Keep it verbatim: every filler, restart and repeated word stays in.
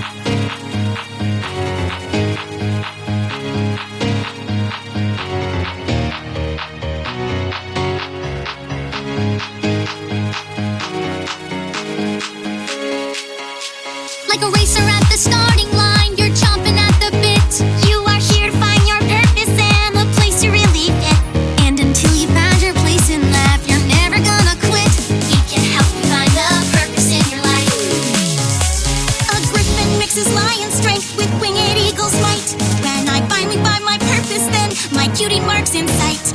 Like a racer at the starting line, you're chomping at the bit. You are here to find your purpose and the place to really fit. And until you found your place in life, you're never gonna quit. We can help you find the purpose in your life. A griffin mixes lion strength with winged eagle's might. When I finally find my purpose, then my cutie mark's in sight.